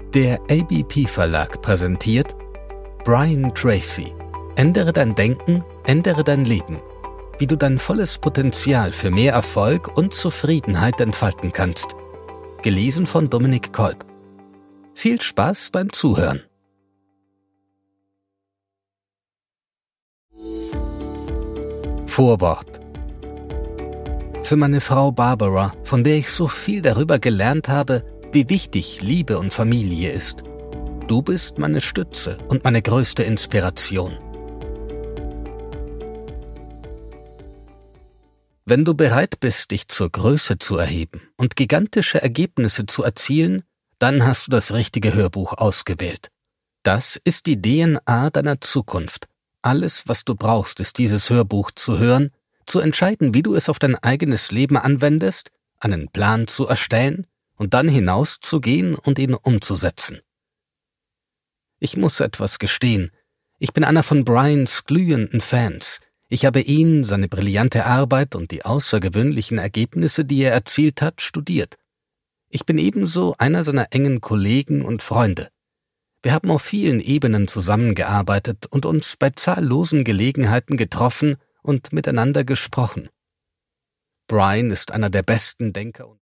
Der ABP Verlag präsentiert Brian Tracy. Ändere dein Denken, ändere dein Leben. Wie du dein volles Potenzial für mehr Erfolg und Zufriedenheit entfalten kannst. Gelesen von Dominik Kolb. Viel Spaß beim Zuhören. Vorwort. Für meine Frau Barbara, von der ich so viel darüber gelernt habe, wie wichtig Liebe und Familie ist. Du bist meine Stütze und meine größte Inspiration. Wenn du bereit bist, dich zur Größe zu erheben und gigantische Ergebnisse zu erzielen, dann hast du das richtige Hörbuch ausgewählt. Das ist die DNA deiner Zukunft. Alles, was du brauchst, ist dieses Hörbuch zu hören, zu entscheiden, wie du es auf dein eigenes Leben anwendest, einen Plan zu erstellen und dann hinauszugehen und ihn umzusetzen. Ich muss etwas gestehen. Ich bin einer von Brians glühenden Fans. Ich habe ihn, seine brillante Arbeit und die außergewöhnlichen Ergebnisse, die er erzielt hat, studiert. Ich bin ebenso einer seiner engen Kollegen und Freunde. Wir haben auf vielen Ebenen zusammengearbeitet und uns bei zahllosen Gelegenheiten getroffen und miteinander gesprochen. Brian ist einer der besten Denker und